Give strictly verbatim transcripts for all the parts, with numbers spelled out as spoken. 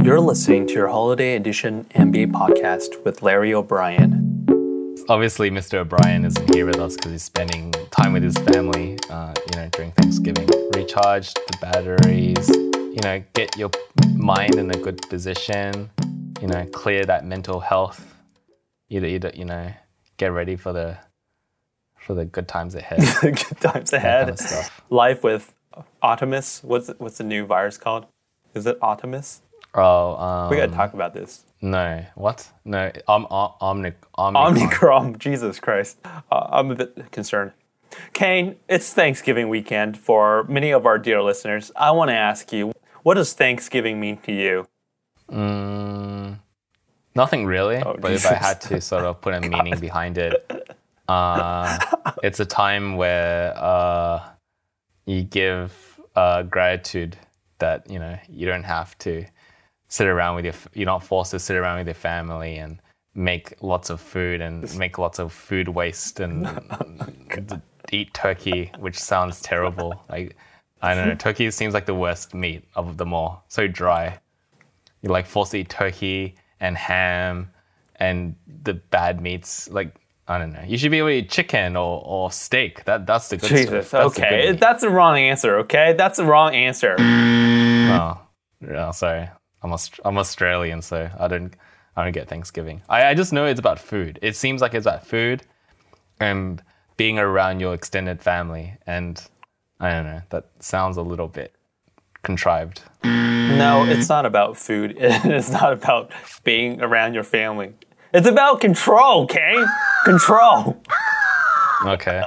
You're listening to your Holiday Edition N B A podcast with Larry O'Brien. Obviously, Mister O'Brien isn't here with us because he's spending time with his family, uh, you know, during Thanksgiving. Recharge the batteries, you know, get your mind in a good position, you know, clear that mental health, either, either you know, get ready for the for the good times ahead. Good times ahead. Kind of stuff. Life with Optimus. What's what's the new virus called? Is it Optimus? Oh, um, We gotta talk about this. No, what? No, um, um, Omnic, Omnicron. Omnicron. Jesus Christ. Uh, I'm a bit concerned. Kane, it's Thanksgiving weekend for many of our dear listeners. I want to ask you, what does Thanksgiving mean to you? Mm, nothing really, Oh, but Jesus. if I had to sort of put a meaning behind it, uh, it's a time where uh, you give uh, gratitude that, you know, you don't have to sit around with your, you're not forced to sit around with your family and make lots of food and make lots of food waste and d- eat turkey, which sounds terrible. Like, I don't know, turkey seems like the worst meat of them all. So dry. You're like forced to eat turkey and ham and the bad meats. Like, I don't know. You should be able to eat chicken or, or steak. That That's the good Jesus, stuff. That's the okay. good meat. That's the wrong answer, okay? That's the wrong answer. Oh, yeah, sorry. I'm Aust- I'm Australian, so I don't I don't get Thanksgiving. I, I just know it's about food. It seems like it's about food and being around your extended family. And I don't know, that sounds a little bit contrived. No, it's not about food. It's not about being around your family. It's about control, Kane. Control. Okay.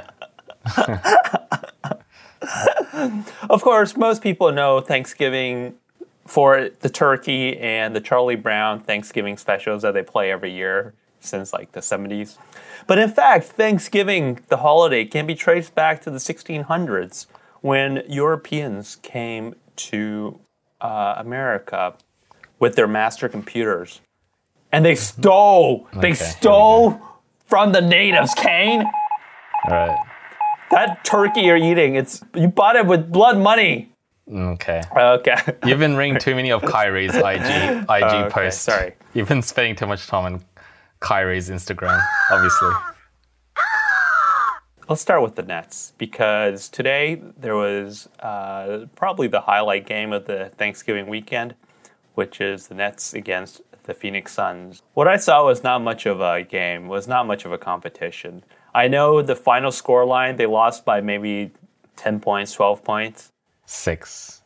Of course, most people know Thanksgiving for the turkey and the Charlie Brown Thanksgiving specials that they play every year since like the seventies. But in fact, Thanksgiving, the holiday, can be traced back to the sixteen hundreds when Europeans came to uh, America with their master computers. And they stole, they Okay, stole from the natives, Kane. All right. That turkey you're eating, it's you bought it with blood money. Okay. Okay. You've been reading too many of Kyrie's I G I G Oh, okay, posts. sorry. You've been spending too much time on Kyrie's Instagram, obviously. Let's start with the Nets because today there was uh, probably the highlight game of the Thanksgiving weekend, which is the Nets against the Phoenix Suns. What I saw was not much of a game, was not much of a competition. I know the final score line, they lost by maybe ten points, twelve points. Six.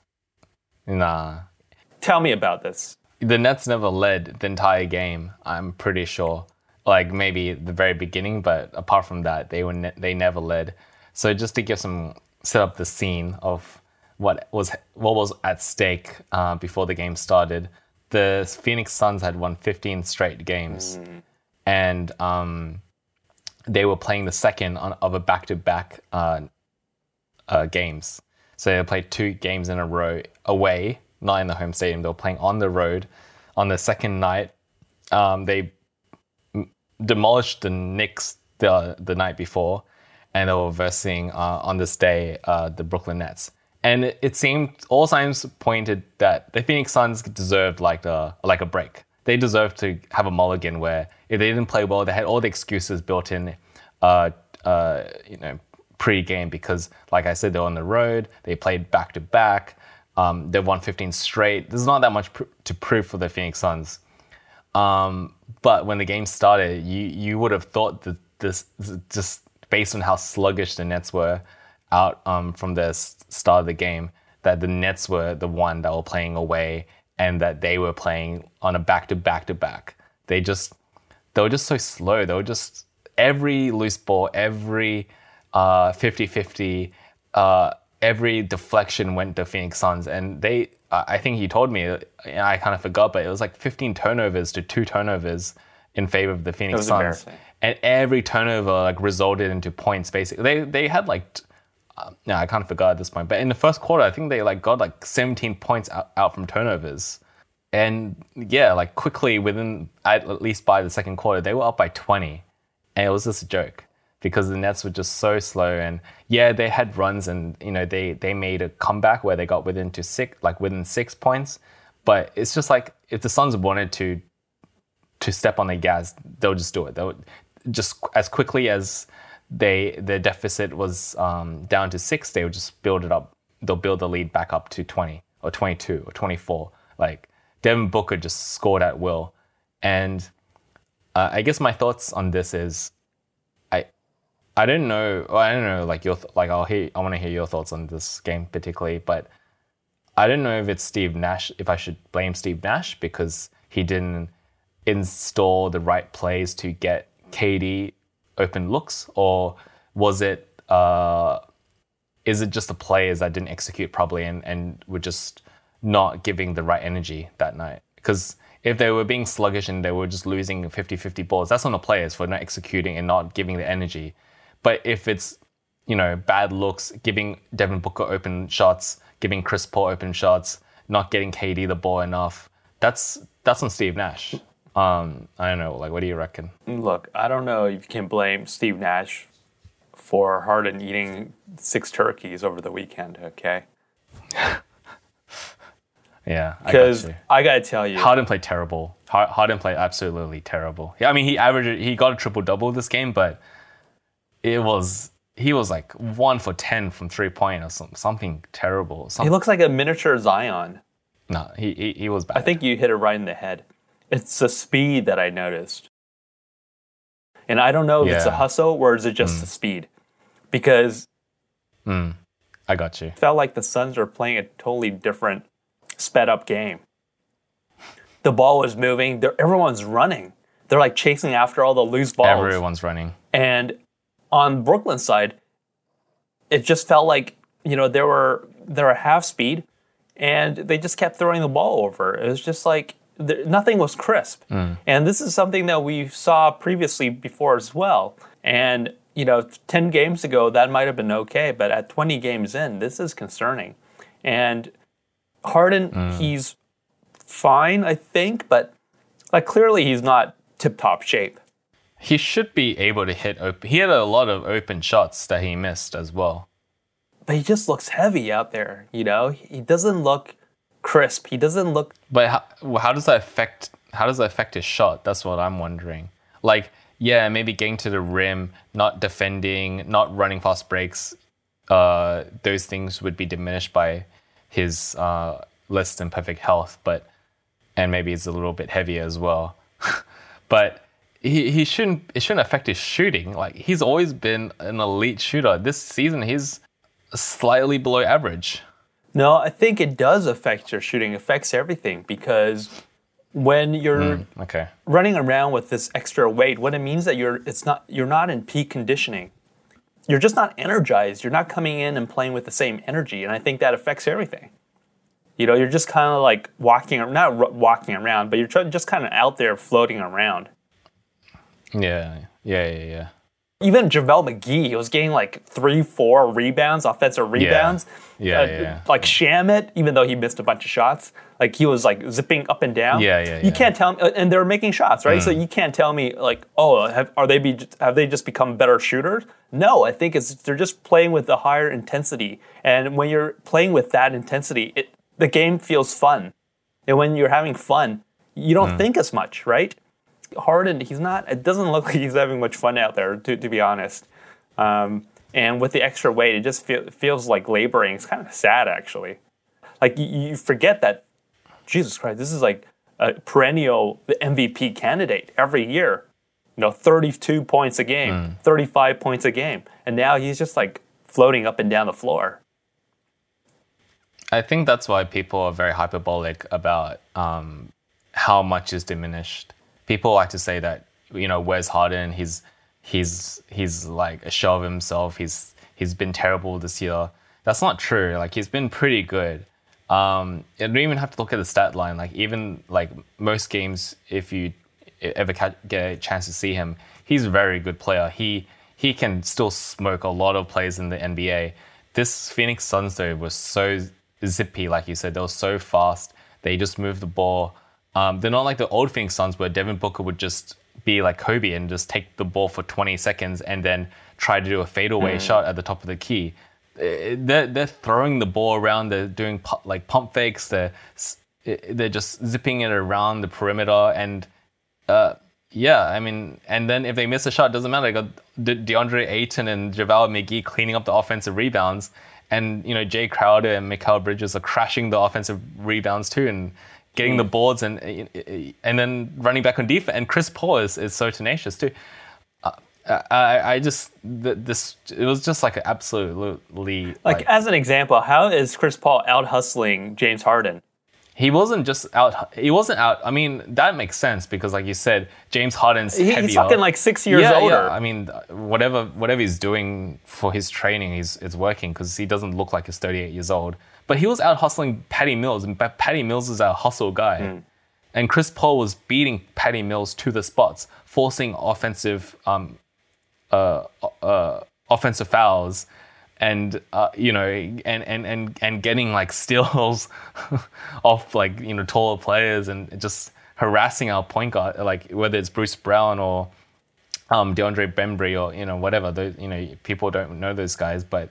Nah. Tell me about this. The Nets never led the entire game, I'm pretty sure. Like maybe at the very beginning, but apart from that, they were ne- they never led. So just to give some, set up the scene of what was what was at stake uh, before the game started, the Phoenix Suns had won fifteen straight games. Mm. And um, they were playing the second on, of a back-to-back uh, uh, games. So they played two games in a row away, not in the home stadium. They were playing on the road. On the second night, um, they m- demolished the Knicks the the night before, and they were versing uh, on this day uh, the Brooklyn Nets. And it, it seemed all signs pointed that the Phoenix Suns deserved like a like a break. They deserved to have a mulligan where if they didn't play well, they had all the excuses built in. Uh, uh, you know. Pre-game because, like I said, they're on the road. They played back-to-back. Um, they won fifteen straight. There's not that much pr- to prove for the Phoenix Suns. Um, but when the game started, you you would have thought that this, just based on how sluggish the Nets were out um, from the start of the game, that the Nets were the one that were playing away and that they were playing on a back-to-back-to-back. They just, they were just so slow. They were just, every loose ball, every Uh, fifty-fifty, uh, every deflection went to Phoenix Suns. And they, uh, I think he told me, I kind of forgot, but it was like fifteen turnovers to two turnovers in favor of the Phoenix was Suns. Embarrassing. And every turnover like resulted into points, basically. They they had like, uh, no, I kind of forgot at this point, but in the first quarter, I think they like got like seventeen points out, out from turnovers. And yeah, like quickly within, at least by the second quarter, they were up by twenty. And it was just a joke. Because the Nets were just so slow, and yeah, they had runs, and you know they they made a comeback where they got within to six, like within six points, But it's just like if the Suns wanted to to step on the gas, they'll just do it. They'll just as quickly as they their deficit was um, down to six, they would just build it up. They'll build the lead back up to twenty or twenty-two or twenty-four. Like Devin Booker just scored at will. And uh, I guess my thoughts on this is, I I don't know. Well, I don't know. Like your like I'll hear. I want to hear your thoughts on this game particularly, but I don't know if it's Steve Nash. If I should blame Steve Nash because he didn't install the right plays to get K D open looks, or was it? Uh, is it just the players that didn't execute properly and, and were just not giving the right energy that night? Because if they were being sluggish and they were just losing fifty-fifty balls, that's on the players for not executing and not giving the energy. But if it's, you know, bad looks, giving Devin Booker open shots, giving Chris Paul open shots, not getting K D the ball enough, that's that's on Steve Nash. Um, I don't know. Like, what do you reckon? Look, I don't know if you can blame Steve Nash for Harden eating six turkeys over the weekend, okay? Yeah, I got Because you. I got to tell you. Harden played terrible. Har- Harden played absolutely terrible. Yeah, I mean, he averaged, he got a triple-double this game, but it was, he was like one for ten from three-point or some, something terrible. Some, He looks like a miniature Zion. no, he, he he was bad. I think you hit it right in the head. It's the speed that I noticed. And I don't know if it's a Yeah. hustle or is it just the speed. Because Mm, I got you. it felt like the Suns are playing a totally different sped up game. The ball was moving. They're, everyone's running. They're like chasing after all the loose balls. Everyone's running. And on Brooklyn's side, it just felt like, you know, they were they were half speed and they just kept throwing the ball over. It was just like there, nothing was crisp. And this is something that we saw previously before as well. And, you know, ten games ago, that might have been okay. But at twenty games in, this is concerning. And Harden, he's fine, I think. But, like, clearly he's not tip-top shape. He should be able to hit open. He had a lot of open shots that he missed as well. But he just looks heavy out there, you know? He doesn't look crisp. He doesn't look... But how, well, how does that affect? How does that affect his shot? That's what I'm wondering. Like, yeah, maybe getting to the rim, not defending, not running fast breaks. Uh, those things would be diminished by his uh, less than perfect health. But and maybe he's a little bit heavier as well. But he he shouldn't. It shouldn't affect his shooting. Like he's always been an elite shooter. This season he's slightly below average. No, I think it does affect your shooting. It affects everything because when you're Okay. running around with this extra weight, what it means that you're it's not you're not in peak conditioning. You're just not energized. You're not coming in and playing with the same energy, and I think that affects everything. You know, you're just kind of like walking, not r- walking around, but you're tr- just kind of out there floating around. Yeah. Yeah. Yeah. Yeah. Even JaVale McGee, he was getting like three, four rebounds, offensive rebounds. Yeah, Uh, yeah, yeah. Like Shamit, even though he missed a bunch of shots, like he was like zipping up and down. Yeah, yeah, You yeah. can't tell me, and they're making shots, right? So you can't tell me like, oh, have, are they be have they just become better shooters? No, I think it's they're just playing with a higher intensity, and when you're playing with that intensity, it the game feels fun, and when you're having fun, you don't think as much, right? Harden, he's not. It doesn't look like he's having much fun out there, to, to be honest. Um, and with the extra weight, it just feel, feels like laboring. It's kind of sad, actually. Like you, you forget that, Jesus Christ, this is like a perennial M V P candidate every year. You know, thirty-two points a game, thirty-five points a game, and now he's just like floating up and down the floor. I think that's why people are very hyperbolic about um, how much is diminished. People like to say that, you know, where's Harden? He's he's he's like a shell of himself. He's he's been terrible this year. That's not true. Like he's been pretty good. Um, you don't even have to look at the stat line. Like even like most games, if you ever ca- get a chance to see him, he's a very good player. He he can still smoke a lot of players in the N B A. This Phoenix Suns though was so zippy, like you said. They were so fast. They just moved the ball. Um, they're not like the old Phoenix Suns where Devin Booker would just be like Kobe and just take the ball for twenty seconds and then try to do a fadeaway mm. shot at the top of the key. They're, they're throwing the ball around. They're doing pu- like pump fakes. They're it, they're just zipping it around the perimeter. And uh, yeah, I mean, and then if they miss a shot, it doesn't matter. They got De- DeAndre Ayton and JaVale McGee cleaning up the offensive rebounds. And, you know, Jay Crowder and Mikal Bridges are crashing the offensive rebounds too and getting mm. the boards and and then running back on defense. And Chris Paul is, is so tenacious too. Uh, I, I just, this, it was just like absolutely... Like, like, as an example, how is Chris Paul out-hustling James Harden? He wasn't just out, he wasn't out, I mean, that makes sense because like you said, James Harden's he, heavier. He's fucking like six years yeah, older. Yeah. I mean, whatever whatever he's doing for his training, he's, it's working because he doesn't look like he's thirty-eight years old. But he was out hustling Patty Mills, and Patty Mills is a hustle guy. Mm. And Chris Paul was beating Patty Mills to the spots, forcing offensive um, uh, uh, offensive fouls, and uh, you know, and, and and and getting like steals off like you know taller players, and just harassing our point guard, like whether it's Bruce Brown or um, DeAndre Bembry or you know whatever. Those, you know, people don't know those guys, but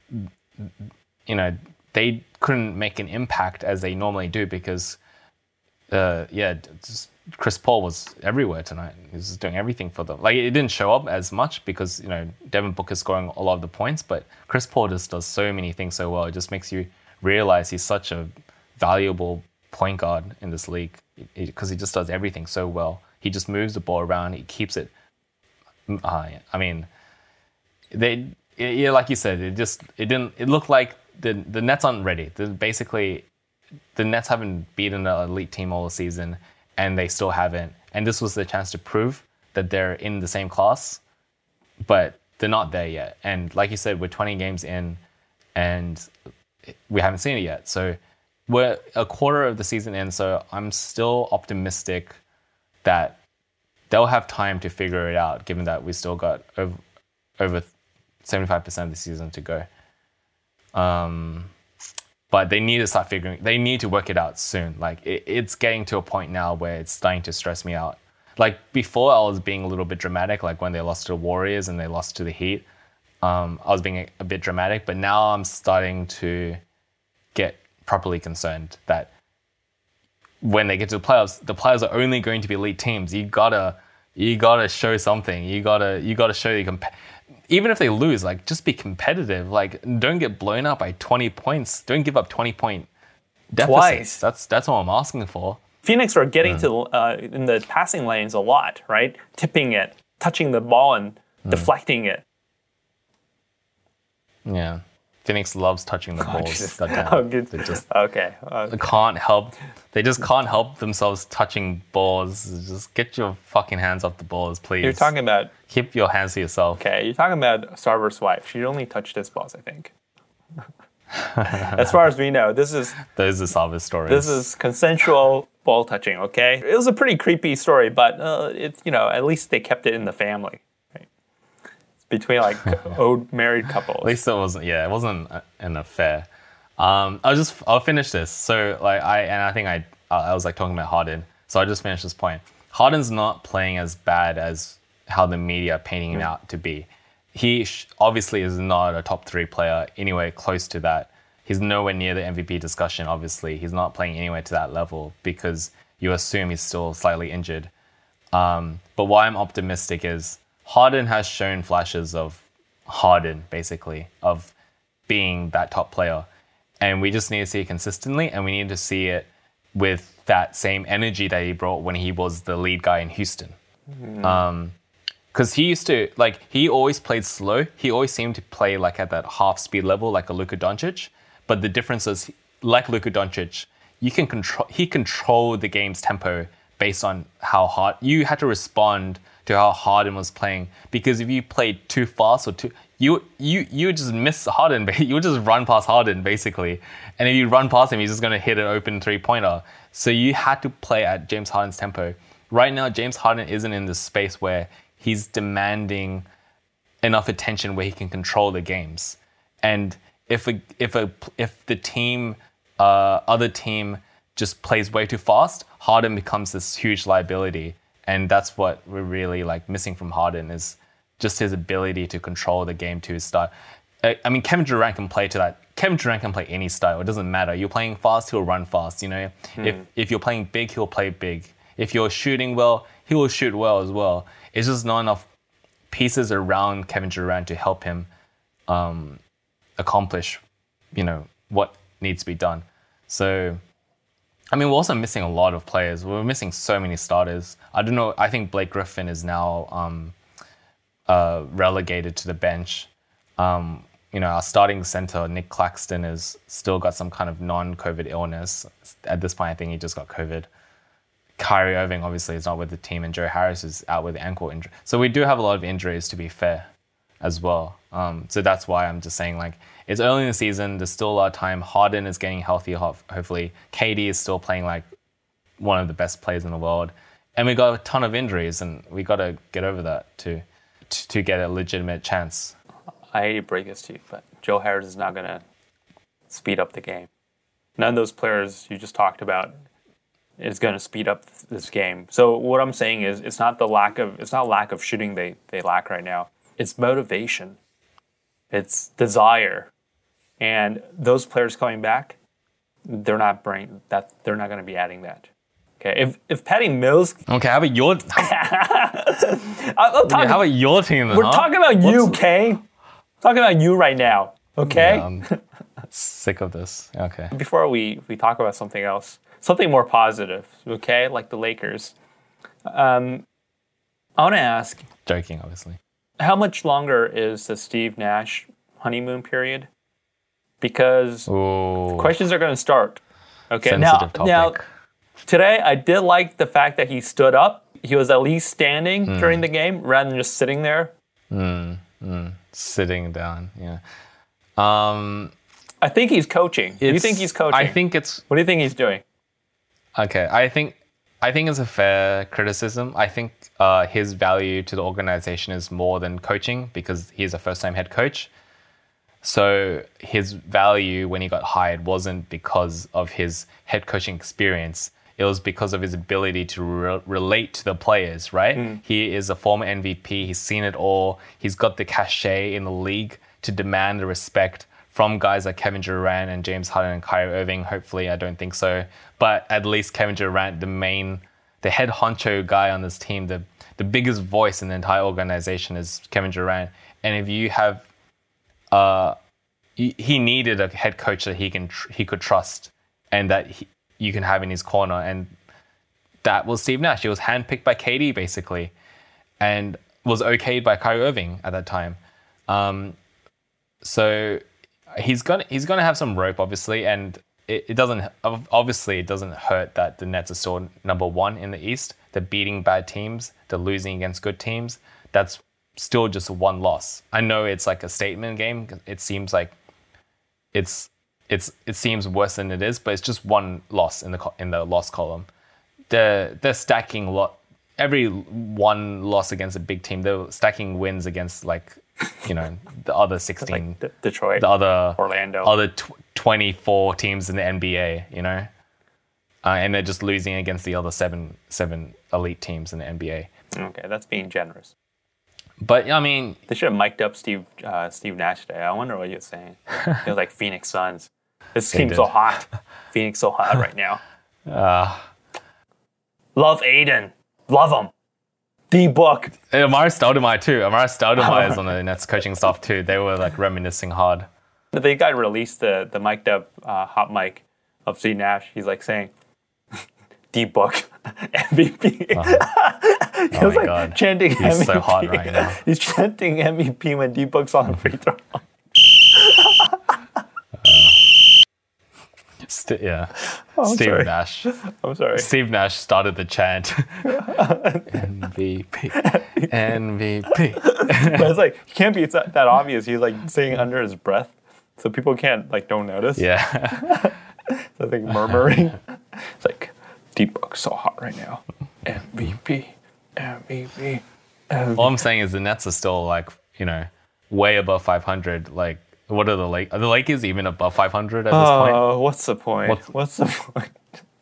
you know they couldn't make an impact as they normally do because uh, yeah. Just, Chris Paul was everywhere tonight. He was doing everything for them. Like, it didn't show up as much because, you know, Devin Booker's scoring a lot of the points, but Chris Paul just does so many things so well. It just makes you realize he's such a valuable point guard in this league because he just does everything so well. He just moves the ball around. He keeps it. Uh, I mean, they, yeah, like you said, it just, it didn't, it looked like the, the Nets aren't ready. The, basically, the Nets haven't beaten an elite team all season, and they still haven't. And this was the chance to prove that they're in the same class, but they're not there yet. And like you said, we're twenty games in, and we haven't seen it yet. So we're a quarter of the season in, so I'm still optimistic that they'll have time to figure it out, given that we still got over, over seventy-five percent of the season to go. Um... But they need to start figuring, they need to work it out soon. Like, it, it's getting to a point now where it's starting to stress me out. Like, before I was being a little bit dramatic, like when they lost to the Warriors and they lost to the Heat, um, I was being a, a bit dramatic, but now I'm starting to get properly concerned that when they get to the playoffs, the players are only going to be elite teams. You gotta, you gotta show something. You gotta, you gotta show you can. Even if they lose, like, just be competitive. Like, don't get blown up by twenty points. Don't give up twenty point deficits. Twice. That's that's all I'm asking for. Phoenix are getting mm. to uh, in the passing lanes a lot, right? Tipping it, touching the ball, and mm. deflecting it. Yeah, Phoenix loves touching the balls. Oh, good. They just okay. okay. can't help. They just can't help themselves touching balls. Just get your fucking hands off the balls, please. You're talking about. Keep your hands to yourself. Okay, you're talking about Sarver's wife. She only touched his balls, I think. As far as we know, this is... Those are Sarver's stories. This is consensual ball touching, okay? It was a pretty creepy story, but uh, it's, you know, at least they kept it in the family. Right? It's between, like, old married couples. At least it wasn't, yeah, it wasn't an affair. Um, I'll just, I'll finish this. So, like, I, and I think I, I was, like, talking about Harden. So I'll just finish this point. Harden's not playing as bad as how the media are painting him out to be. He sh- obviously is not a top three player anywhere close to that. He's nowhere near the M V P discussion, obviously. He's not playing anywhere to that level because you assume he's still slightly injured. Um, but why I'm optimistic is Harden has shown flashes of Harden, basically, of being that top player. And we just need to see it consistently, and we need to see it with that same energy that he brought when he was the lead guy in Houston. Mm. Um, Because he used to, like, he always played slow. He always seemed to play, like, at that half-speed level, like a Luka Doncic. But the difference is, like Luka Doncic, you can control, he controlled the game's tempo based on how hard, you had to respond to how Harden was playing. Because if you played too fast or too, you you you would just miss Harden, you would just run past Harden, basically. And if you run past him, he's just going to hit an open three-pointer. So you had to play at James Harden's tempo. Right now, James Harden isn't in this space where he's demanding enough attention where he can control the games. And if a, if a, if the team, uh, other team just plays way too fast, Harden becomes this huge liability. And that's what we're really like missing from Harden is just his ability to control the game to start. I mean, Kevin Durant can play to that Kevin Durant can play any style. It doesn't matter. You're playing fast, he'll run fast. You know, Hmm. if if you're playing big, he'll play big. If you're shooting well, he will shoot well as well. It's just not enough pieces around Kevin Durant to help him um, accomplish, you know, what needs to be done. So, I mean, we're also missing a lot of players. We're missing so many starters. I don't know. I think Blake Griffin is now um, uh, relegated to the bench. Um, you know, our starting center, Nick Claxton, has still got some kind of non-COVID illness. At this point, I think he just got COVID. Kyrie Irving, obviously, is not with the team, and Joe Harris is out with ankle injury. So we do have a lot of injuries, to be fair, as well. Um, so that's why I'm just saying, like, it's early in the season. There's still a lot of time. Harden is getting healthy, ho- hopefully. K D is still playing like one of the best players in the world. And we got a ton of injuries, and we got to get over that to, to to get a legitimate chance. I hate to break this to you, but Joe Harris is not going to speed up the game. None of those players you just talked about is going to speed up this game. So what I'm saying is, it's not the lack of it's not lack of shooting they they lack right now. It's motivation. It's desire, and those players coming back, they're not bring that. They're not going to be adding that. Okay, if if Patty Mills, Okay, how about your I'm, I'm talking, how about your team? Then, we're huh? talking about you, okay? Talking about you right now, okay? Yeah, I'm sick of this. Okay. Before we, we talk about something else, something more positive, okay? Like the Lakers. Um, I want to ask, Joking, obviously. how much longer is the Steve Nash honeymoon period? Because Ooh, questions are going to start. Okay, sensitive now, topic. now today I did like the fact that he stood up. He was at least standing Hmm. during the game rather than just sitting there. Sitting down, yeah. Um, I think he's coaching. Do you it's- think he's coaching? I think it's What do you think he's doing? okay. I think I think it's a fair criticism. I think uh, his value to the organization is more than coaching because he's a first-time head coach. So his value when he got hired wasn't because of his head coaching experience. It was because of his ability to re- relate to the players, right? He is a former M V P. He's seen it all. He's got the cachet in the league to demand the respect from guys like Kevin Durant and James Harden and Kyrie Irving. Hopefully, I don't think so. But at least Kevin Durant, the main, the head honcho guy on this team, the, the biggest voice in the entire organization is Kevin Durant. And if you have, uh, he, he needed a head coach that he can tr- he could trust and that he, you can have in his corner. And that was Steve Nash. He was handpicked by K D, basically, and was okayed by Kyrie Irving at that time. Um, so he's gonna he's gonna have some rope, obviously, and it, it doesn't obviously it doesn't hurt that the Nets are still number one in the East. They're beating bad teams. They're losing against good teams. That's still just one loss. I know it's like a statement game. It seems like it's it's it seems worse than it is, but it's just one loss in the co- in the loss column. They're they're stacking a lot. Every one loss against a big team, they're stacking wins against like, you know, the other sixteen, Like D- Detroit, the other Orlando. other tw- twenty-four teams in the N B A. You know, uh, and they're just losing against the other seven seven elite teams in the N B A. Okay, that's being generous. But I mean, They should have mic'd up Steve uh, Steve Nash today. I wonder what he was saying. He was like, Phoenix Suns. This team's did. so hot. Phoenix so hot right now. uh, Love Aiden. Love him. D-Book. Amara Stoudemire too. Amara Stoudemire is on the Nets coaching staff too. They were like reminiscing hard. They got released the, the mic'd up uh, hot mic of Steve Nash. He's like saying, D-Book, M V P. He Oh was my like God. chanting He's M V P. so hot right now. He's chanting M V P when D-Book's on the free throw. St- yeah, I'm Steve sorry. Nash. I'm sorry. Steve Nash started the chant. M V P, M V P. But it's like, he can't be it's that, that obvious. He's like saying under his breath. So people can't, like, don't notice. Yeah. So I think murmuring. It's like, D-Book's so hot right now. M V P. M V P. All I'm saying is the Nets are still like, you know, way above five hundred. Like, what are the Lake? Are the Lakers even above five hundred at this point? Oh, what's the point? What's- What's the point?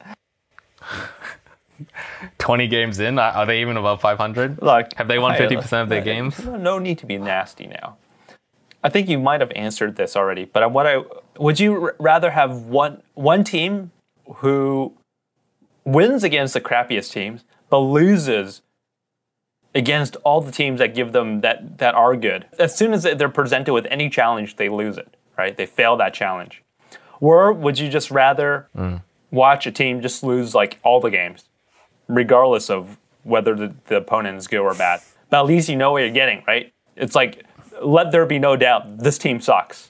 twenty games in, are are they even above five hundred? Look, Have they won I- fifty percent of their games? No need to be nasty now. I think you might have answered this already, but what I Would you r- rather have one one team who wins against the crappiest teams, but loses against all the teams that give them that that are good? As soon as they're presented with any challenge, they lose it, right? They fail that challenge. Or would you just rather mm. watch a team just lose like all the games, regardless of whether the, the opponent is good or bad? But at least you know what you're getting, right? It's like, let there be no doubt, this team sucks.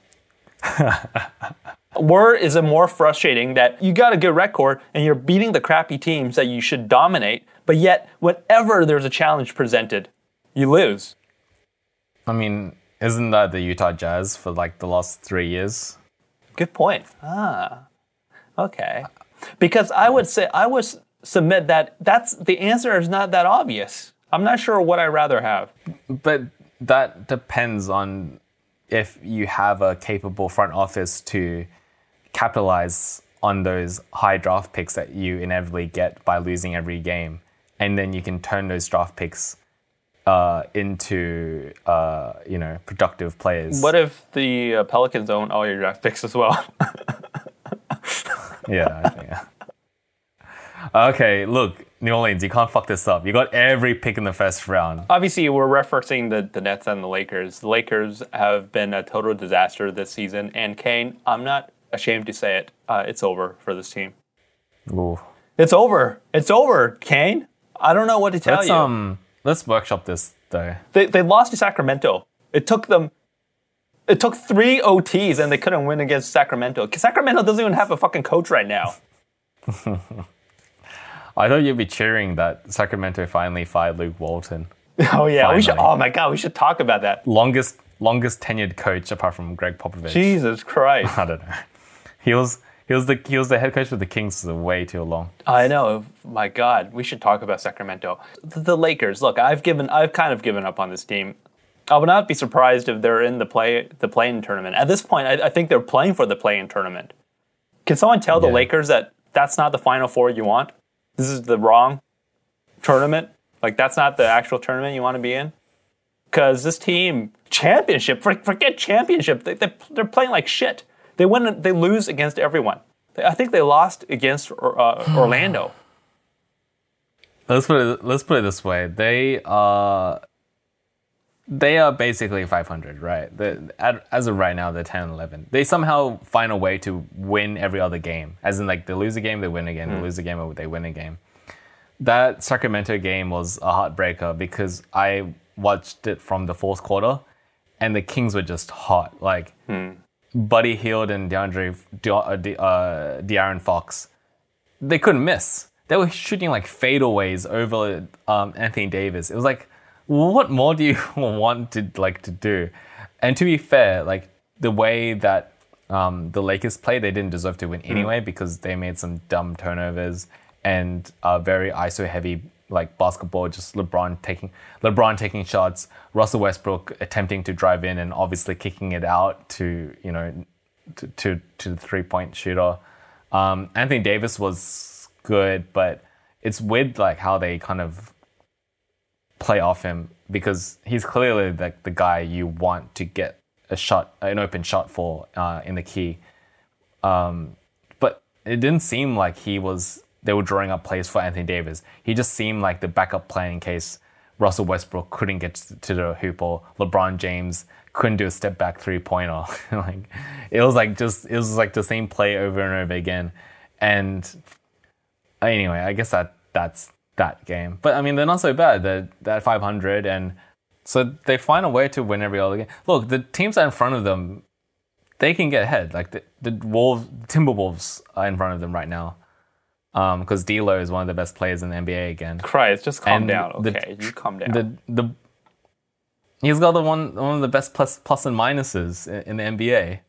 Or is it more frustrating that you got a good record and you're beating the crappy teams that you should dominate, but yet whenever there's a challenge presented, you lose? I mean, isn't that the Utah Jazz for like the last three years? Good point. Ah, okay. Because I would say, I would submit that that's the answer is not that obvious. I'm not sure what I'd rather have. But that depends on if you have a capable front office to capitalize on those high draft picks that you inevitably get by losing every game. And then you can turn those draft picks uh, into, uh, you know, productive players. What if the uh, Pelicans own all your draft picks as well? Yeah, I think. Yeah. Okay, look, New Orleans, you can't fuck this up. You got every pick in the first round. Obviously, we're referencing the, the Nets and the Lakers. The Lakers have been a total disaster this season. And Kane, I'm not ashamed to say it. Uh, it's over for this team. Ooh. It's over. It's over, Kane. I don't know what to tell let's, you. Um, let's workshop this, though. They they lost to Sacramento. It took them... It took three O Ts and they couldn't win against Sacramento. Sacramento doesn't even have a fucking coach right now. I thought you'd be cheering that Sacramento finally fired Luke Walton. Oh yeah, finally. we should. Oh my god, we should talk about that. Longest longest tenured coach apart from Greg Popovich. Jesus Christ. I don't know. He was he was the he was the head coach of the Kings for way too long. I know. My God, we should talk about Sacramento. The, the Lakers. Look, I've given I've kind of given up on this team. I would not be surprised if they're in the play the play-in tournament. At this point, I, I think they're playing for the play-in tournament. Can someone tell yeah. the Lakers that that's not the Final Four you want? This is the wrong tournament. Like, that's not the actual tournament you want to be in. Because this team, championship, forget championship. They, they, they're playing like shit. They win, they lose against everyone. They, I think they lost against uh, Orlando. Let's put it. Let's put it this way. They are. They are basically five hundred, right? The, as of right now, they're ten and eleven. They somehow find a way to win every other game. As in, like, they lose a game, they win a game. Mm. They lose a game, or they win a game. That Sacramento game was a heartbreaker because I watched it from the fourth quarter, and the Kings were just hot. Like, mm. Buddy Hield and DeAndre, De, uh, De, uh, De'Aaron Fox, they couldn't miss. They were shooting, like, fadeaways over um, Anthony Davis. It was like, what more do you want to like to do? And to be fair, like the way that um, the Lakers play, they didn't deserve to win anyway mm. because they made some dumb turnovers and uh, very I S O heavy like basketball. Just LeBron taking LeBron taking shots, Russell Westbrook attempting to drive in and obviously kicking it out to you know to to, to the three point shooter. Um, Anthony Davis was good, but it's weird like how they kind of play off him because he's clearly like the guy you want to get a shot, an open shot for uh, in the key. Um, but it didn't seem like he was. They were drawing up plays for Anthony Davis. He just seemed like the backup plan in case Russell Westbrook couldn't get to the hoop or LeBron James couldn't do a step back three pointer. Like it was like just it was like the same play over and over again. And anyway, I guess that that's. that game. But I mean, they're not so bad. They're, they're at five hundred, and so they find a way to win every other game. Look, the teams that are in front of them, they can get ahead. Like the, the Wolves, Timberwolves are in front of them right now. Um, because D'Lo is one of the best players in the N B A again. Christ, just calm and down, the, okay? You calm down. The, the, he's got the one one of the best plus plus and minuses in, in the N B A.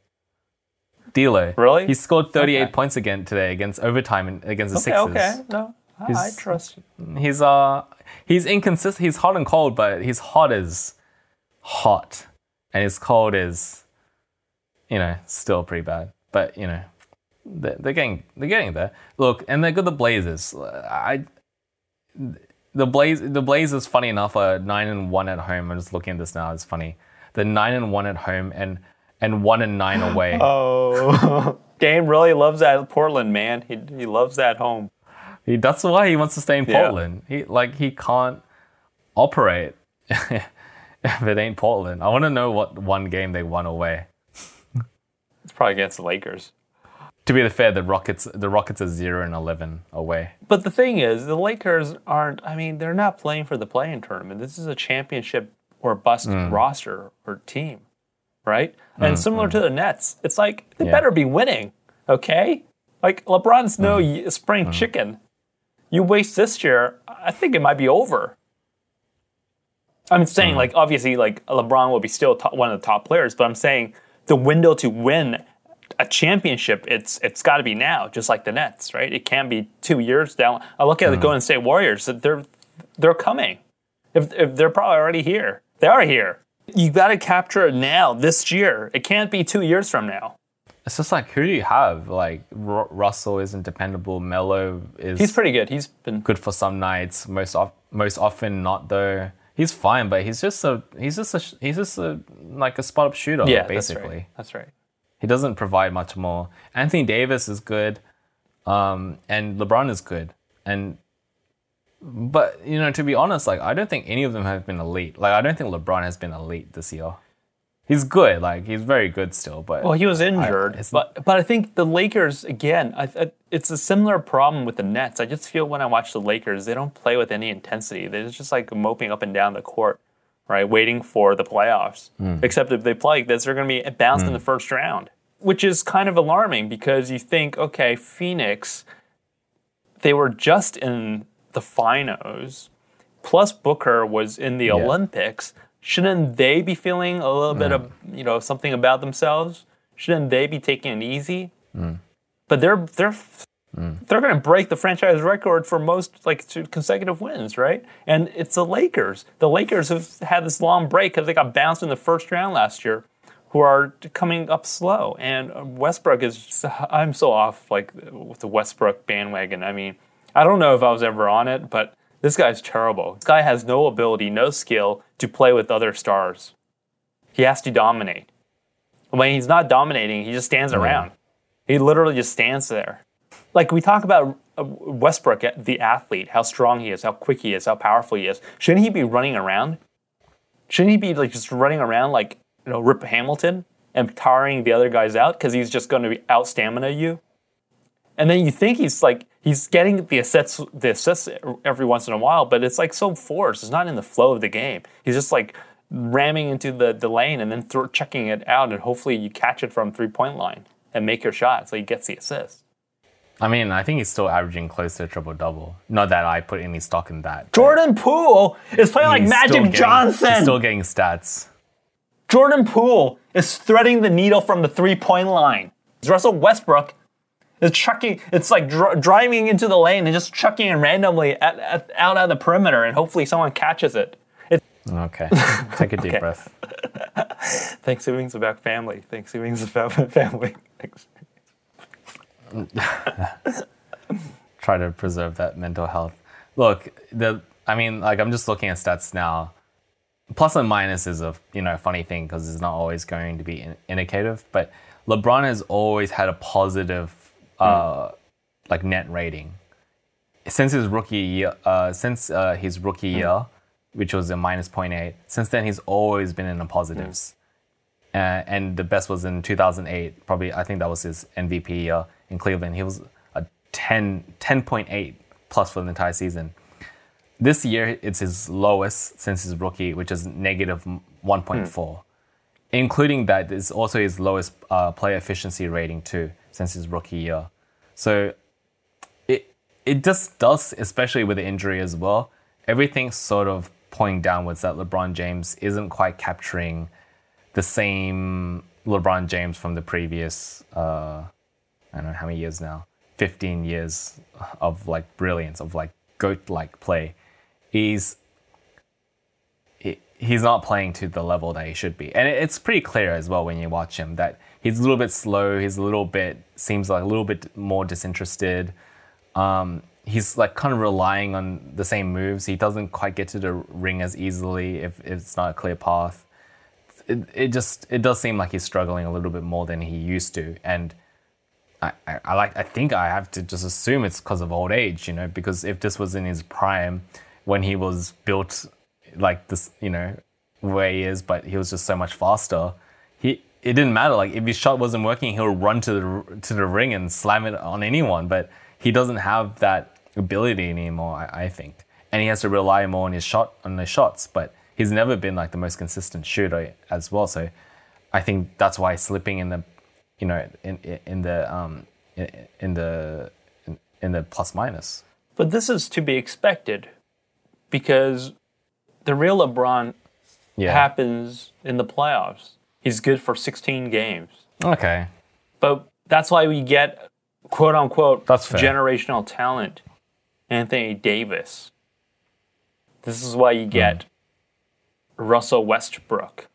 D'Lo. Really? He scored thirty-eight okay. points again today against overtime in, against the okay, Sixers. Okay, no. He's, I trust you. He's uh he's inconsistent. He's hot and cold, but his hot is hot, and his cold is, you know, still pretty bad. But you know, they're, they're getting they're getting there. Look, and they got the Blazers. I the Blaze the Blazers. Funny enough, are nine and one at home. I'm just looking at this now. It's funny. They're nine and one at home, and and one and nine away. Oh, Game really loves that Portland, man. He he loves that home. He, that's why he wants to stay in Yeah. Portland. He like he can't operate if it ain't Portland. I want to know what one game they won away. It's probably against the Lakers. To be fair, the Rockets the Rockets are zero and eleven away. But the thing is, the Lakers aren't. I mean, they're not playing for the play-in tournament. This is a championship or bust Mm. roster or team, right? And similar to the Nets, it's like they Yeah. better be winning. Okay, like LeBron's no y spring chicken. You waste this year, I think it might be over. I'm saying, like, obviously, like LeBron will be still top, one of the top players, but I'm saying the window to win a championship, it's it's got to be now, just like the Nets, right? It can't be two years down. I look at the Golden State Warriors; that they're they're coming. If if they're probably already here, they are here. You got to capture it now, this year. It can't be two years from now. It's just like, who do you have? Like R- Russell isn't dependable. Melo is He's pretty good. He's been good for some nights. Most of, most often not though. He's fine, but he's just a he's just a he's just a like a spot up shooter. yeah, basically. That's right. That's right. He doesn't provide much more. Anthony Davis is good, um, and LeBron is good. And but you know, to be honest, like I don't think any of them have been elite. Like I don't think LeBron has been elite this year. He's good, like he's very good still. But Well, he was injured, it's- but but I think the Lakers again. I, I, it's a similar problem with the Nets. I just feel when I watch the Lakers, they don't play with any intensity. They're just like moping up and down the court, right, waiting for the playoffs. Except if they play like this, they're going to be bounced in the first round, which is kind of alarming because you think, okay, Phoenix, they were just in the finals, plus Booker was in the Olympics. Shouldn't they be feeling a little bit of, you know, something about themselves? Shouldn't they be taking it easy? But they're they're they're going to break the franchise record for most like two consecutive wins, right? And it's the Lakers. The Lakers have had this long break because they got bounced in the first round last year, who are coming up slow. And Westbrook is, I'm so off like with the Westbrook bandwagon. I mean, I don't know if I was ever on it, but this guy's terrible. This guy has no ability, no skill to play with other stars. He has to dominate. When he's not dominating, he just stands around. He literally just stands there. Like we talk about Westbrook, the athlete, how strong he is, how quick he is, how powerful he is. Shouldn't he be running around? Shouldn't he be like just running around like, you know, Rip Hamilton and tiring the other guys out because he's just going to out stamina you? And then you think he's like he's getting the assists, the assists every once in a while, but it's like so forced. It's not in the flow of the game. He's just like ramming into the, the lane and then throw, checking it out, and hopefully you catch it from three point line and make your shot so he gets the assist. I mean, I think he's still averaging close to a triple double. Not that I put any stock in that. Jordan Poole is playing like He's still Magic getting- Johnson. He's still getting stats. Jordan Poole is threading the needle from the three point line. Russell Westbrook is chucking, it's like dr- driving into the lane and just chucking it randomly at, at, out at the perimeter, and hopefully someone catches it. It's, Okay, take a deep Okay. breath. Thanksgiving's about family. Thanksgiving's about family. Thanks. Try to preserve that mental health. Look, the I mean, like I'm just looking at stats now. Plus and minus is a you know funny thing because it's not always going to be in- indicative. But LeBron has always had a positive uh, like net rating since his rookie year. Uh, since uh, his rookie year, which was a minus zero point eight. Since then, he's always been in the positives. Uh, and the best was in two thousand eight. Probably, I think that was his M V P year in Cleveland. He was a ten, ten point eight plus for the entire season. This year, it's his lowest since his rookie, which is negative one point four. Including that, it's also his lowest uh, player efficiency rating too since his rookie year. So it it just does, especially with the injury as well. Everything's sort of pointing downwards that LeBron James isn't quite capturing the same LeBron James from the previous, uh, I don't know how many years now, fifteen years of like brilliance, of like GOAT-like play. He's he, he's not playing to the level that he should be. And it, it's pretty clear as well when you watch him that he's a little bit slow, he's a little bit, seems like a little bit more disinterested. Um, he's like kind of relying on the same moves. He doesn't quite get to the ring as easily if, if it's not a clear path. it, it just it does seem like he's struggling a little bit more than he used to, and I, I, I like I think I have to just assume it's because of old age, you know, because if this was in his prime when he was built like this, you know, where he is, but he was just so much faster, he it didn't matter. Like if his shot wasn't working, he'll run to the to the ring and slam it on anyone, but he doesn't have that ability anymore, I, I think. And he has to rely more on his shot on the shots, but he's never been like the most consistent shooter as well. So I think that's why he's slipping in the, you know, in in the um in, in the in, in the plus minus. But this is to be expected, because the real LeBron Yeah. happens in the playoffs. He's good for sixteen games. Okay. But that's why we get, quote unquote, That's fair. generational talent, Anthony Davis. This is why you get Russell Westbrook.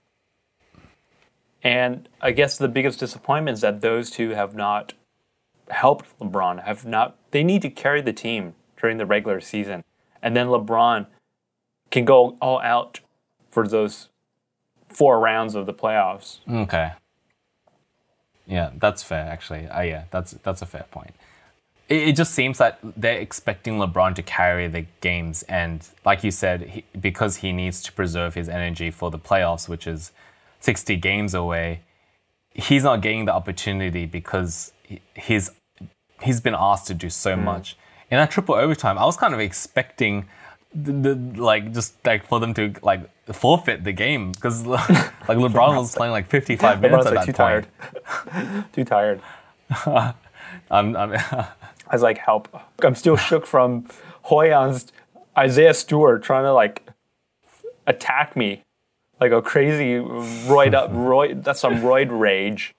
And I guess the biggest disappointment is that those two have not helped LeBron. Have not. They need to carry the team during the regular season. And then LeBron can go all out for those four rounds of the playoffs. Okay. Yeah, that's fair. Actually, uh, yeah, that's that's a fair point. It, it just seems that they're expecting LeBron to carry the games, and like you said, he, because he needs to preserve his energy for the playoffs, which is sixty games away, he's not getting the opportunity because he, he's he's been asked to do so Mm. much. In that triple overtime, I was kind of expecting the, the like just like for them to like forfeit the game because like LeBron was playing like fifty-five minutes LeBron's at like, that too point. tired. Too tired. I'm, I'm I was like, help. I'm still shook from Hoyan's Isaiah Stewart trying to like attack me like a crazy roid up roid that's some roid rage.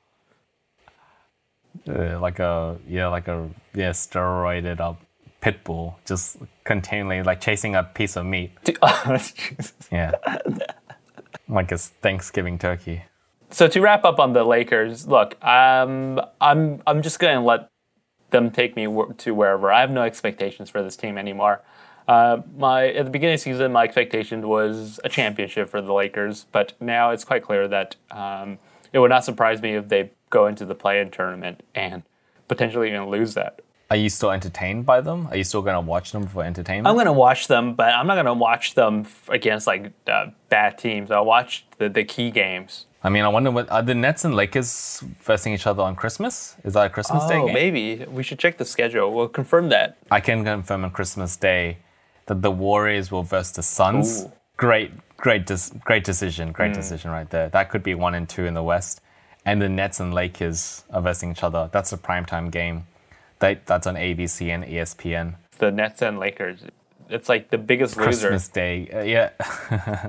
uh, like a yeah like a yeah steroided up pit bull just continually like chasing a piece of meat. Jesus. Yeah. Like a Thanksgiving turkey. So to wrap up on the Lakers, look, um, I'm I'm just going to let them take me wh- to wherever. I have no expectations for this team anymore. Uh, my at the beginning of the season, my expectation was a championship for the Lakers, but now it's quite clear that um, it would not surprise me if they go into the play-in tournament and potentially even lose that. Are you still entertained by them? Are you still going to watch them for entertainment? I'm going to watch them, but I'm not going to watch them f- against like uh, bad teams. I'll watch the, the key games. I mean, I wonder what are the Nets and Lakers versing each other on Christmas? Is that a Christmas Day Oh, game? maybe. We should check the schedule. We'll confirm that. I can confirm on Christmas Day that the Warriors will verse the Suns. Ooh. Great, great, des- great decision. Great decision right there. That could be one and two in the West. And the Nets and Lakers are versing each other. That's a primetime game. That, that's on A B C and E S P N. The Nets and Lakers. It's like the biggest loser. Christmas Day. Uh, yeah.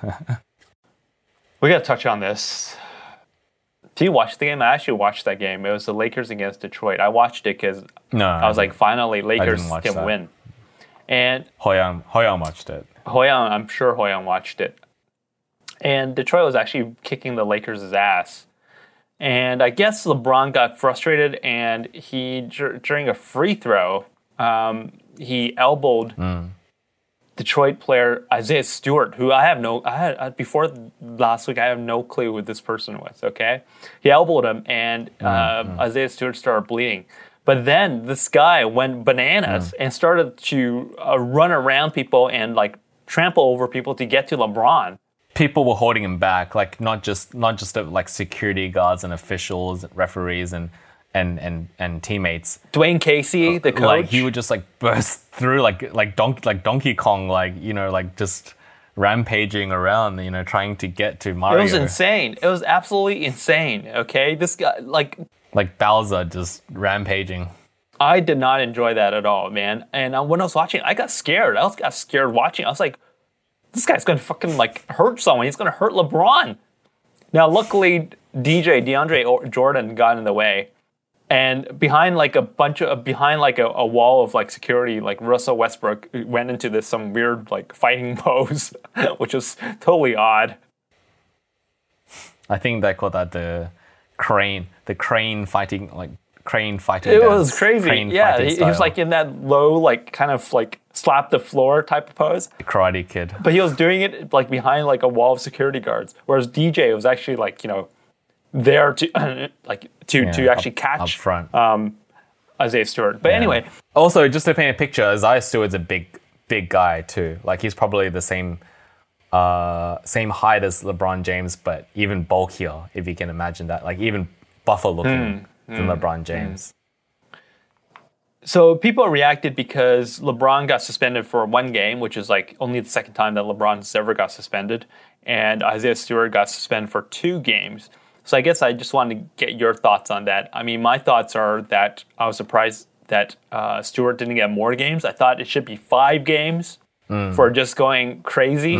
We got to touch on this. Did you watch the game? I actually watched that game. It was the Lakers against Detroit. I watched it because No. I was like, finally, Lakers didn't watch can that. win. And Hoyan, Hoyan watched it. Hoyan, I'm sure Hoyan watched it. And Detroit was actually kicking the Lakers' ass. And I guess LeBron got frustrated, and he, dur- during a free throw, um, he elbowed Detroit player Isaiah Stewart, who I have no, I had uh, before last week, I have no clue who this person was. Okay, he elbowed him, and um, Isaiah Stewart started bleeding. But then this guy went bananas and started to uh, run around people and like trample over people to get to LeBron. People were holding him back, like not just not just uh, like security guards and officials, referees, and and and and teammates. Dwayne Casey, the coach, Like he would just like burst through like like Donkey like Donkey Kong, like you know, like just rampaging around, you know, trying to get to Mario. it was insane. It was absolutely insane. Okay, this guy, like, Like Bowser just rampaging. I did not enjoy that at all, man. And uh, when I was watching, I got scared. I was got scared watching. I was like, this guy's gonna fucking like hurt someone. He's gonna hurt LeBron. Now, luckily, D J DeAndre O- Jordan got in the way, and behind like a bunch of behind like a, a wall of like security, like Russell Westbrook went into this some weird like fighting pose, which was totally odd. I think they call that the crane, the crane fighting, like crane fighting It dance. was crazy. Crane Yeah, fighting he, he was style. like in that low, like kind of like slap the floor type of pose. Karate Kid. But he was doing it like behind like a wall of security guards, whereas D J was actually like you know there to like to Yeah, to actually up, catch up front. um, Isaiah Stewart. But Yeah. anyway, Also, just to paint a picture, Isaiah Stewart's a big, big guy too. Like he's probably the same, uh, same height as LeBron James, but even bulkier, if you can imagine that. Like even buffer looking Hmm. than LeBron James. so people reacted because LeBron got suspended for one game, which is like only the second time that LeBron has ever got suspended, and Isaiah Stewart got suspended for two games. So I guess I just wanted to get your thoughts on that. I mean, my thoughts are that I was surprised that uh, Stewart didn't get more games. I thought it should be five games Mm. for just going crazy,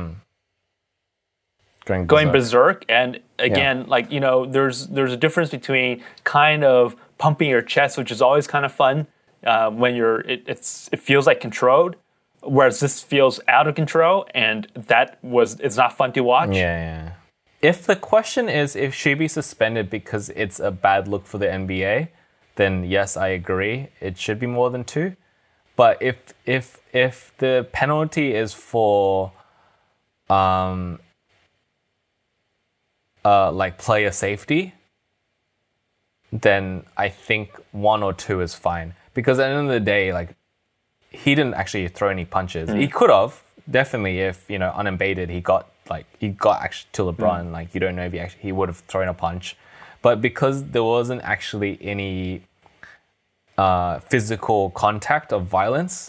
Going, going berserk. berserk. And again, like you know, there's there's a difference between kind of pumping your chest, which is always kind of fun uh, when you're it, it's it feels like controlled, whereas this feels out of control, and that was it's not fun to watch. Yeah, yeah. If the question is if she be suspended because it's a bad look for the N B A, then yes, I agree. It should be more than two. But if if if the penalty is for um uh like player safety, then I think one or two is fine. Because at the end of the day, like he didn't actually throw any punches. He could have, definitely, if you know, unabated, he got like he got actually to LeBron. Like you don't know if he actually he would have thrown a punch, but because there wasn't actually any uh, physical contact of violence,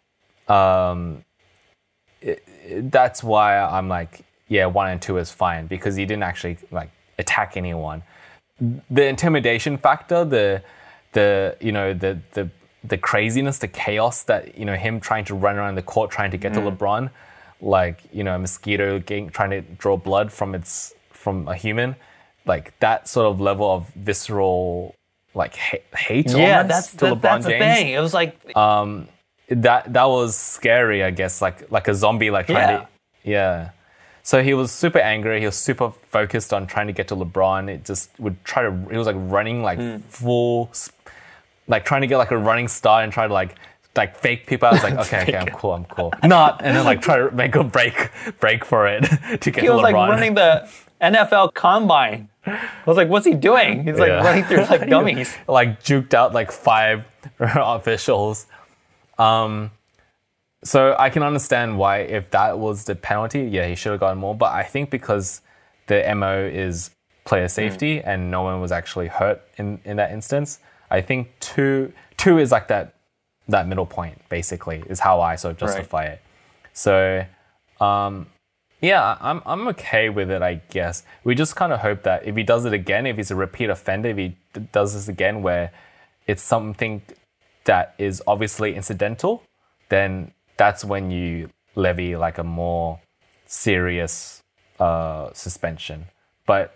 um, it, it- that's why I'm like, yeah, one and two is fine because he didn't actually like attack anyone. The intimidation factor, the the you know the the the craziness, the chaos that you know him trying to run around the court trying to get to LeBron, like you know a mosquito getting, trying to draw blood from its from a human, like that sort of level of visceral like ha- hate. Yeah, almost that's to that, LeBron that's the James. thing. It was like That that was scary, I guess, like like a zombie, like trying Yeah. to yeah. So he was super angry. He was super focused on trying to get to LeBron. It just would try to. He was like running like Hmm. full, sp- like trying to get like a running start and try to like like fake people. I was like, okay, okay, I'm cool, I'm cool. Not and then like try to make a break break for it to get he to was LeBron. like running the N F L combine. I was like, what's he doing? He's like Yeah. running through like dummies. like juked out like five officials. Um, so I can understand why if that was the penalty, yeah, he should have gotten more. But I think because the M O is player safety and no one was actually hurt in, in that instance, I think two two is like that that middle point basically is how I sort of justify it. So um, yeah, I'm I'm okay with it, I guess. We just kind of hope that if he does it again, if he's a repeat offender, if he d- does this again where it's something that is obviously incidental, then that's when you levy like a more serious uh, suspension. But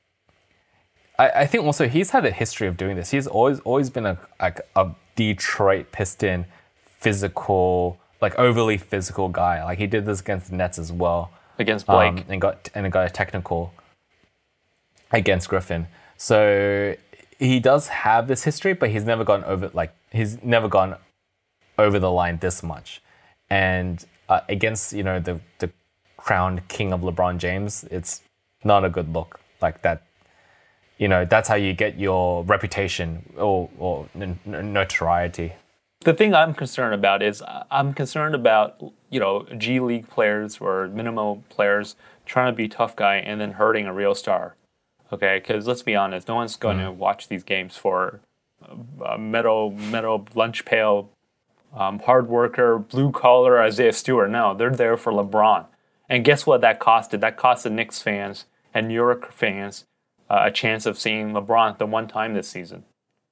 I, I think also he's had a history of doing this. He's always always been a like a Detroit Piston physical, like overly physical guy. Like he did this against the Nets as well. Against Blake. Um, and got and got a technical against Griffin. So he does have this history, but he's never gone over like he's never gone over the line this much. And uh, against you know the the crowned king of LeBron James, it's not a good look. Like that, you know, that's how you get your reputation or or n- n- notoriety. The thing I'm concerned about is uh, I'm concerned about, you know, G League players or minimal players trying to be tough guy and then hurting a real star. Okay, because let's be honest, no one's going to watch these games for a metal, metal lunch pail, um, hard worker, blue collar Isaiah Stewart. No, they're there for LeBron. And guess what that costed? That cost the Knicks fans and New York fans uh, a chance of seeing LeBron the one time this season.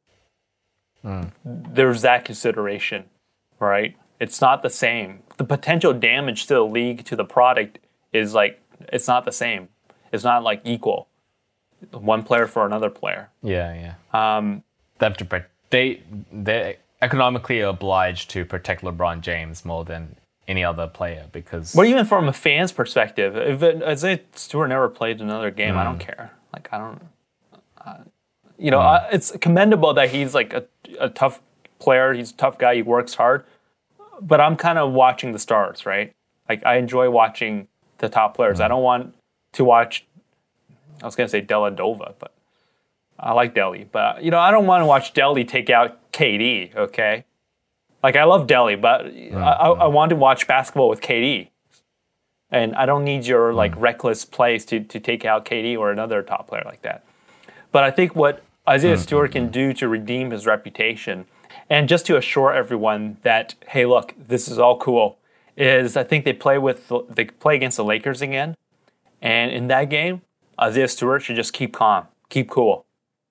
There's that consideration, right? It's not the same. The potential damage to the league, to the product, is like, it's not the same. It's not like equal. One player for another player. Yeah, yeah. Um, they have to pre- they they're economically obliged to protect LeBron James more than any other player because. But even from a fan's perspective, if it, Isaiah Stewart never played another game, I don't care. Like I don't. Uh, you know, mm. uh, it's commendable that he's like a, a tough player. He's a tough guy. He works hard. But I'm kind of watching the stars, right? Like, I enjoy watching the top players. Mm. I don't want to watch, I was going to say Deladova, but I like Delhi. But, you know, I don't want to watch Delhi take out K D, okay? Like, I love Delhi, but mm. I, I want to watch basketball with K D. And I don't need your, like, mm. reckless plays to, to take out K D or another top player like that. But I think what Isaiah mm. Stewart can do to redeem his reputation and just to assure everyone that, hey, look, this is all cool, is I think they play with they play against the Lakers again. And in that game, Isaiah Stewart should just keep calm, keep cool.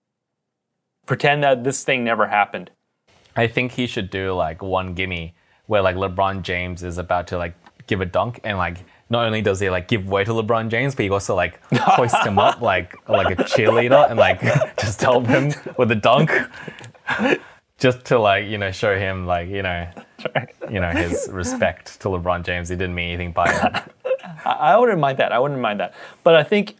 Pretend that this thing never happened. I think he should do like one gimme where like LeBron James is about to like give a dunk and like not only does he like give way to LeBron James, but he also like hoists him up like like a cheerleader and like just help him with a dunk. Just to like, you know, show him like, you know, you know, his respect to LeBron James. He didn't mean anything by it. I wouldn't mind that. I wouldn't mind that. But I think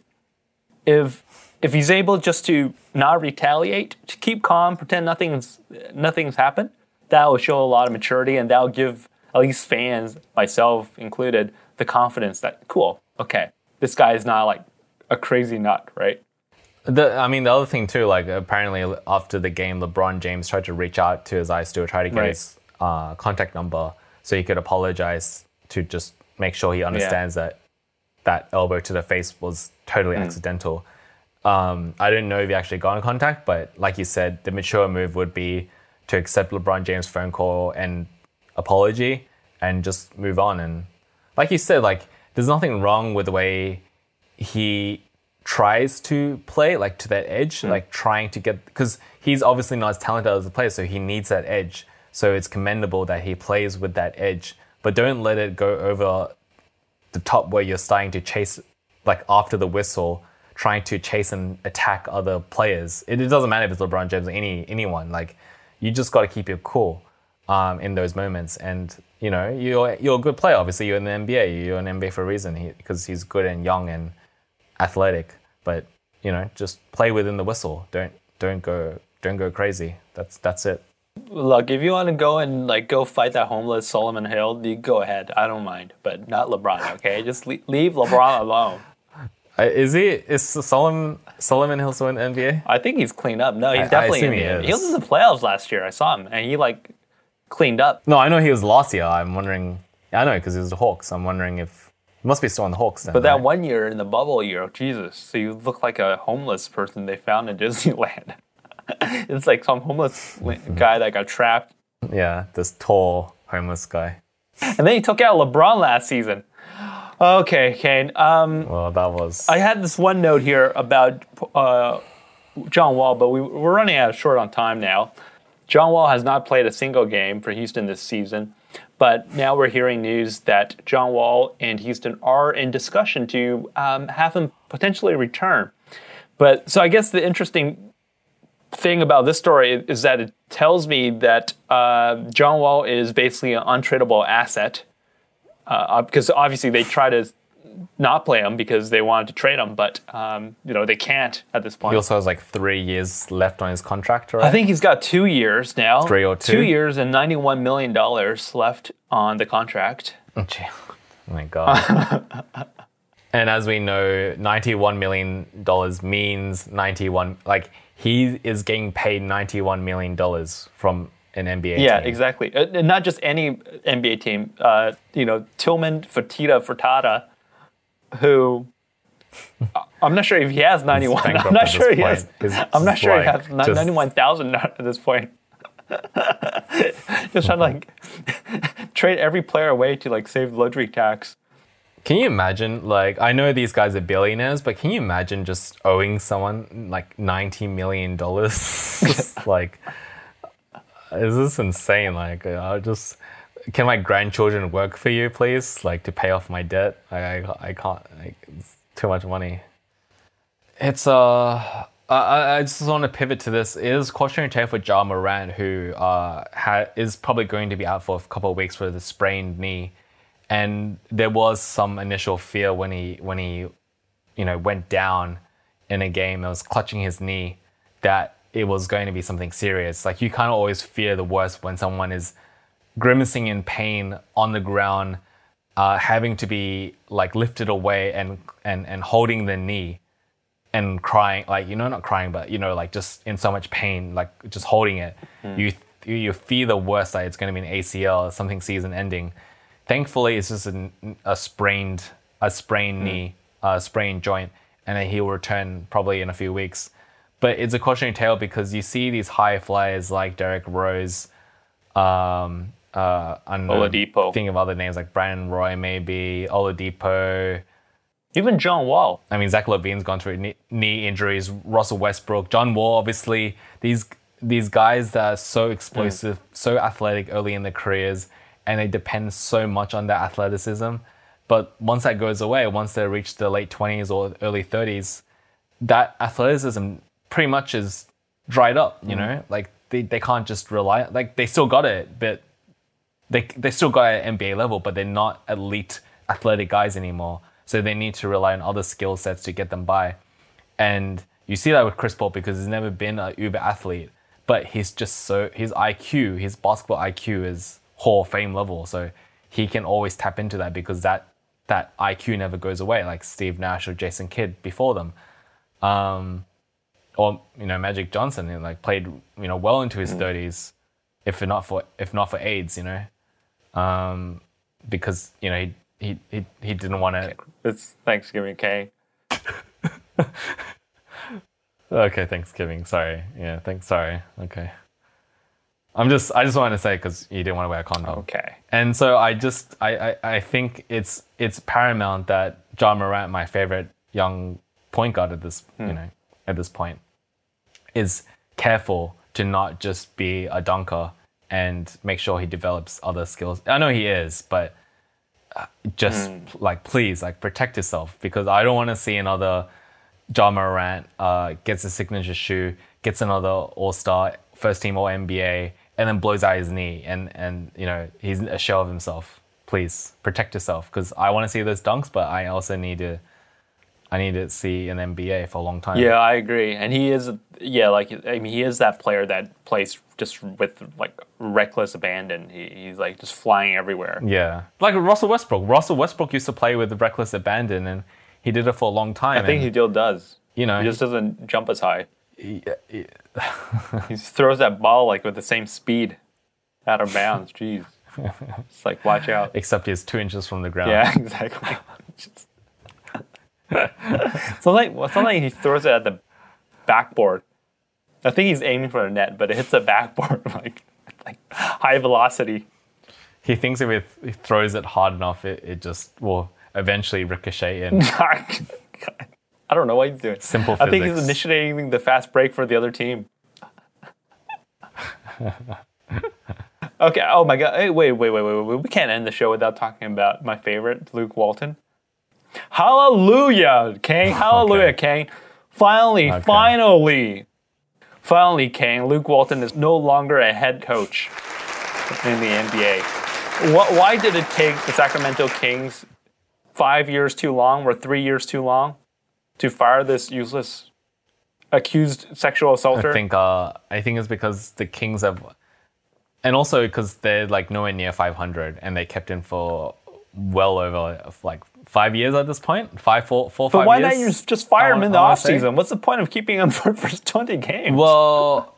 if if he's able just to not retaliate, to keep calm, pretend nothing's nothing's happened, that will show a lot of maturity, and that will give at least fans, myself included, the confidence that, cool, okay, this guy is not like a crazy nut, right? The, I mean, the other thing too, like apparently after the game, LeBron James tried to reach out to Isaiah Stewart, try to get right. his uh, contact number so he could apologize to just make sure he understands yeah. that that elbow to the face was totally mm. accidental. Um, I didn't know if he actually got in contact, but like you said, the mature move would be to accept LeBron James' phone call and apology and just move on. And like you said, like there's nothing wrong with the way he tries to play, like to that edge, mm. like trying to get, because he's obviously not as talented as a player, so he needs that edge. So it's commendable that he plays with that edge, but don't let it go over the top where you're starting to chase, like after the whistle, trying to chase and attack other players. It, it doesn't matter if it's LeBron James or any anyone. Like you just got to keep it cool um, in those moments. And you know, you're you're a good player. Obviously, you're in the N B A. You're in the N B A for a reason, he, because he's good and young and athletic. But you know, just play within the whistle. Don't don't go don't go crazy. That's that's it. Look, if you want to go and like go fight that homeless Solomon Hill, you go ahead. I don't mind, but not LeBron. Okay, just leave, leave LeBron alone. Uh, is he? Is Solomon Solomon Hill still in the N B A? I think he's cleaned up. No, he's I, definitely I in the N B A. He, he was in the playoffs last year. I saw him, and he like cleaned up. No, I know he was last year. I'm wondering. I know because he was the Hawks. I'm wondering if he must be still on the Hawks then. But that right? one year in the bubble year, Jesus! So you look like a homeless person they found in Disneyland. It's like some homeless guy that got trapped. Yeah, this tall homeless guy. And then he took out LeBron last season. Okay, Kane. Um, well, that was... I had this one note here about uh, John Wall, but we, we're running out of short on time now. John Wall has not played a single game for Houston this season, but now we're hearing news that John Wall and Houston are in discussion to um, have him potentially return. But so I guess the interesting thing about this story is that it tells me that uh, John Wall is basically an untradeable asset. Uh, because obviously they try to not play him because they wanted to trade him, but um, you know they can't at this point. He also has like three years left on his contract, right? I think he's got two years now. Three or two? Two years and ninety-one million dollars left on the contract. Oh, gee. Oh my God. And as we know, ninety-one million dollars means ninety-one, like he is getting paid ninety-one million dollars from an N B A yeah, team. Exactly. Uh, and not just any N B A team. Uh, you know, Tillman Fertitta Furtada, who I'm not sure if he has ninety-one. I'm not sure he has. I'm not sure he has ninety-one thousand at this point. Just trying to like trade every player away to like save luxury tax. Can you imagine, like, I know these guys are billionaires, but can you imagine just owing someone like ninety million dollars? Like, is this insane? Like, I just, can my grandchildren work for you, please? Like, to pay off my debt? I, I, I can't, like, it's too much money. It's, uh, I, I just want to pivot to this. It is cautionary tale for Ja Morant, who uh, ha- is probably going to be out for a couple of weeks for the sprained knee. And there was some initial fear when he, when he, you know, went down in a game that was clutching his knee, that it was going to be something serious. Like you kind of always fear the worst when someone is grimacing in pain on the ground, uh, having to be like lifted away and and and holding the knee and crying, like, you know, not crying, but, you know, like just in so much pain, like just holding it. Mm. You you fear the worst, like it's going to be an A C L, something season ending. Thankfully, it's just a, a sprained a sprained mm. knee, a sprained joint, and then he'll return probably in a few weeks. But it's a cautionary tale because you see these high flyers like Derek Rose, um, uh, I don't know, Oladipo. Think of other names like Brandon Roy, maybe Oladipo. Even John Wall. I mean, Zach LaVine's gone through knee, knee injuries. Russell Westbrook, John Wall, obviously. These these guys that are so explosive, mm. so athletic early in their careers, and they depend so much on their athleticism. But once that goes away, once they reach the late twenties or early thirties, that athleticism pretty much is dried up, you mm. know? Like, they, they can't just rely... Like, they still got it, but they they still got it at N B A level, but they're not elite athletic guys anymore. So they need to rely on other skill sets to get them by. And you see that with Chris Paul because he's never been an uber athlete, but he's just so, his I Q, his basketball I Q is Hall of Fame level. So he can always tap into that because that, that I Q never goes away, like Steve Nash or Jason Kidd before them. Um, or, you know, Magic Johnson, he like played, you know, well into his mm. thirties, if not for, if not for AIDS, you know, um, because, you know, he, He, he he didn't want to. It's Thanksgiving, Kang. Okay, Thanksgiving. Sorry. Yeah, thanks. Sorry. Okay. I'm just. I just wanted to say because you didn't want to wear a condom. Okay. And so I just. I, I, I think it's it's paramount that Ja Morant, my favorite young point guard at this hmm. you know at this point, is careful to not just be a dunker and make sure he develops other skills. I know he is, but. Just mm. like, please, like protect yourself because I don't want to see another Ja Morant uh, gets a signature shoe, gets another All-Star, first team All N B A, and then blows out his knee and, and you know, he's a shell of himself. Please protect yourself because I want to see those dunks, but I also need to, I need to see an N B A for a long time. Yeah, I agree. And he is, yeah, like, I mean, he is that player that plays just with, like, reckless abandon. He, he's, like, just flying everywhere. Yeah. Like Russell Westbrook. Russell Westbrook used to play with reckless abandon, and he did it for a long time. I think and, he still does. You know. He just doesn't jump as high. Yeah, yeah. He throws that ball, like, with the same speed out of bounds. Jeez. It's like, watch out. Except he's two inches from the ground. Yeah, exactly. So like, so like he throws it at the backboard. I think he's aiming for the net, but it hits the backboard like, like high velocity. He thinks if it, he throws it hard enough, it, it just will eventually ricochet in. I don't know what he's doing. Simple physics. I think he's initiating the fast break for the other team. Okay. Oh my God. Hey, wait, wait, wait, wait, wait. We can't end the show without talking about my favorite, Luke Walton. Hallelujah, Kang. Hallelujah, okay. Kang. Finally, okay. finally, finally, Kang. Luke Walton is no longer a head coach in the N B A. What, why did it take the Sacramento Kings five years too long or three years too long to fire this useless accused sexual assaulter? I think, uh, I think it's because the Kings have... And also because they're like nowhere near five hundred and they kept him for well over like five years at this point? Five, four, four, but five why years? not you just fire him in the offseason? What's the point of keeping him for, for twenty games? Well,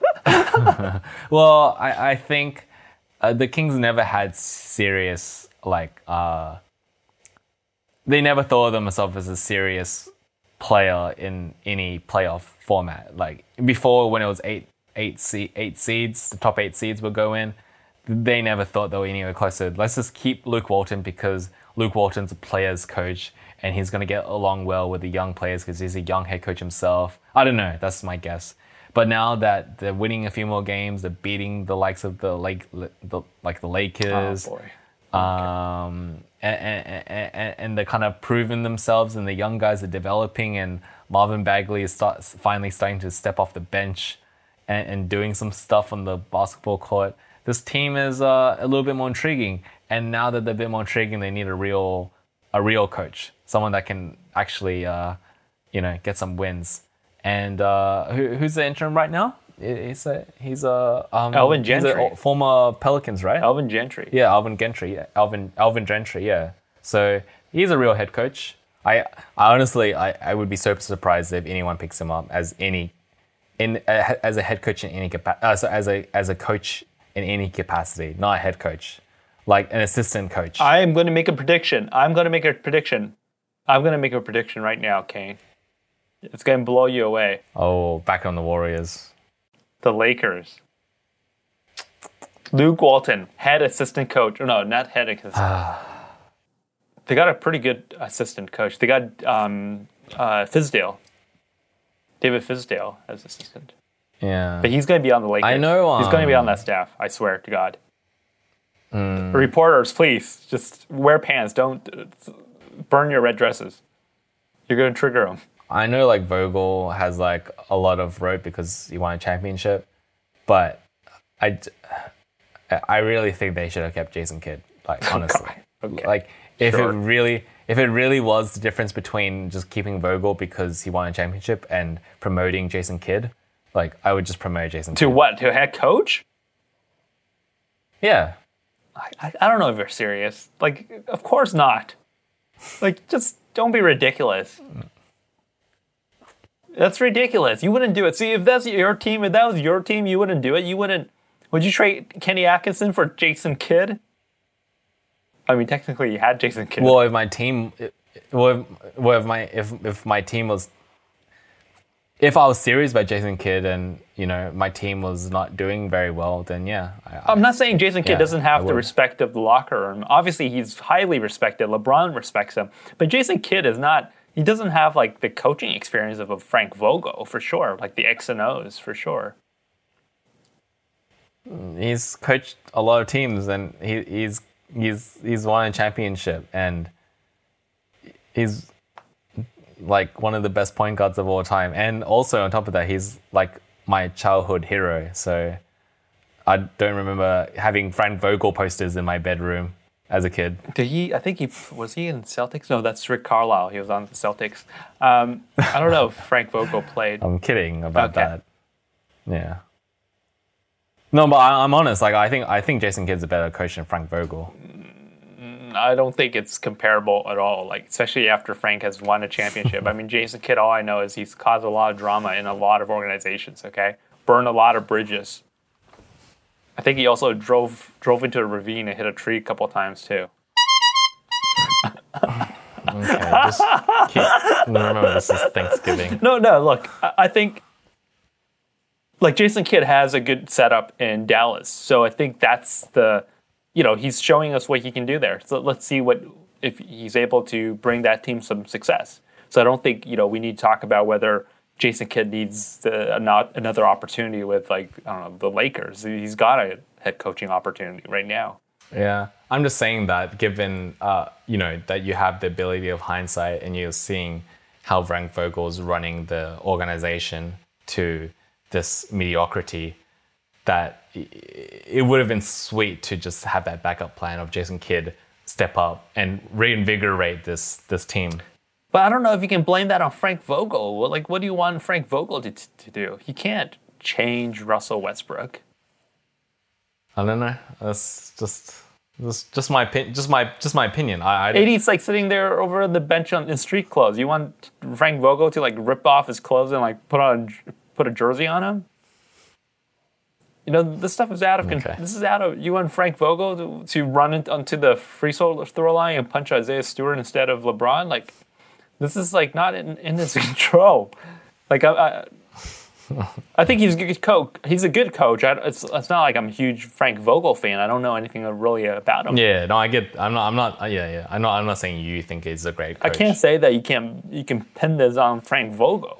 well, I, I think uh, the Kings never had serious, like, uh, they never thought of themselves as a serious player in any playoff format. Like, before when it was eight, eight, se- eight seeds, the top eight seeds would go in, they never thought they were anywhere closer. Let's just keep Luke Walton because Luke Walton's a player's coach and he's going to get along well with the young players because he's a young head coach himself. I don't know. That's my guess. But now that they're winning a few more games, they're beating the likes of the Lake, the, like the Lakers. Oh boy. Um, and, and, and, and they're kind of proving themselves and the young guys are developing and Marvin Bagley is start, finally starting to step off the bench and, and doing some stuff on the basketball court. This team is uh, a little bit more intriguing, and now that they're a bit more intriguing, they need a real, a real coach, someone that can actually, uh, you know, get some wins. And uh, who, who's the interim right now? He's a he's a um, Alvin he's a Gentry. former Pelicans, right? Alvin Gentry. Yeah, Alvin Gentry. Yeah. Alvin Alvin Gentry. Yeah. So he's a real head coach. I, I honestly I, I would be so surprised if anyone picks him up as any in uh, as a head coach in any capacity. Uh, so as a as a coach in any capacity, not a head coach, like an assistant coach. I am going to make a prediction. I'm going to make a prediction. I'm going to make a prediction right now, Kane. It's going to blow you away. Oh, back on the Warriors. The Lakers. Luke Walton, head assistant coach. No, not head assistant. They got a pretty good assistant coach. They got um, uh, Fizdale. David Fizdale as assistant. Yeah. But he's going to be on the Lakers. I know. Um, he's going to be on that staff, I swear to God. Mm. Reporters, please, just wear pants. Don't uh, burn your red dresses. You're going to trigger them. I know like Vogel has like a lot of rope because he won a championship. But I, I really think they should have kept Jason Kidd. Like, honestly. Okay. Like, if Sure. it really, if it really was the difference between just keeping Vogel because he won a championship and promoting Jason Kidd, like I would just promote Jason To Kidd. what? To a head coach? Yeah. I, I don't know if you're serious. Like, of course not. Like, just don't be ridiculous. That's ridiculous. You wouldn't do it. See, if that's your team, if that was your team, you wouldn't do it. You wouldn't. Would you trade Kenny Atkinson for Jason Kidd? I mean, technically, you had Jason Kidd. Well, if my team, well, if, well, if my if if my team was, if I was serious about Jason Kidd and you know my team was not doing very well, then yeah. I, I'm not saying Jason Kidd Yeah, doesn't I have the would. respect of the locker room. Obviously, he's highly respected. LeBron respects him. But Jason Kidd is not, he doesn't have like the coaching experience of a Frank Vogel, for sure. Like the X and O's, for sure. he's coached a lot of teams and he, he's he's he's won a championship and he's like one of the best point guards of all time. And also on top of that, he's like my childhood hero. So I don't remember having Frank Vogel posters in my bedroom as a kid. Did he, I think he, was he in Celtics? No, that's Rick Carlisle. He was on the Celtics. Um, I don't know if Frank Vogel played. I'm kidding about Okay. that. Yeah. No, but I, I'm honest. Like I think I think Jason Kidd's a better coach than Frank Vogel. I don't think it's comparable at all, like especially after Frank has won a championship. I mean, Jason Kidd, all I know is he's caused a lot of drama in a lot of organizations, okay? Burned a lot of bridges. I think he also drove drove into a ravine and hit a tree a couple times too. Okay, just keep, remember this is Thanksgiving. No, no, look, I, I think like Jason Kidd has a good setup in Dallas. So I think that's the, you know, he's showing us what he can do there. So let's see what, if he's able to bring that team some success. So I don't think, you know, we need to talk about whether Jason Kidd needs the, not another opportunity with like, I don't know, the Lakers. He's got a head coaching opportunity right now. Yeah, I'm just saying that given, uh, you know, that you have the ability of hindsight and you're seeing how Frank Vogel's running the organization to this mediocrity, that it would have been sweet to just have that backup plan of Jason Kidd step up and reinvigorate this this team. But I don't know if you can blame that on Frank Vogel. Well, like, what do you want Frank Vogel to, to do? He can't change Russell Westbrook. I don't know. That's just just just my opinion. Just my just my opinion. I, I A D's like sitting there over on the bench on, in street clothes. You want Frank Vogel to like rip off his clothes and like put on put a jersey on him? You know, this stuff is out of control. Okay. This is out of. You want Frank Vogel to, to run it onto the free throw line and punch Isaiah Stewart instead of LeBron? Like, this is like not in, in his control. Like I, I, I think he's a good coach. He's a good coach. I, it's it's not like I'm a huge Frank Vogel fan. I don't know anything really about him. Yeah, no, I get. I'm not. I'm not. Yeah, yeah. I'm not. I'm not saying you think he's a great coach. I can't say that you can you can pin this on Frank Vogel.